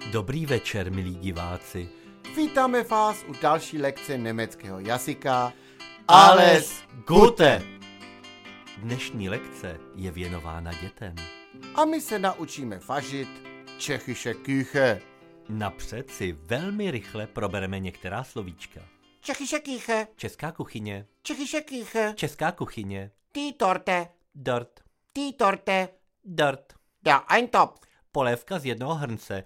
Dobrý večer, milí diváci. Vítáme vás u další lekce německého jazyka. Alles Gute! Dnešní lekce je věnována dětem. A my se naučíme vařit čechische Küche. Napřed si velmi rychle probereme některá slovíčka. Čechische Küche, Česká kuchyně, Čechische Küche, česká kuchyně, die Torte, dort, die Torte, dort, der Eintopf, polévka z jednoho hrnce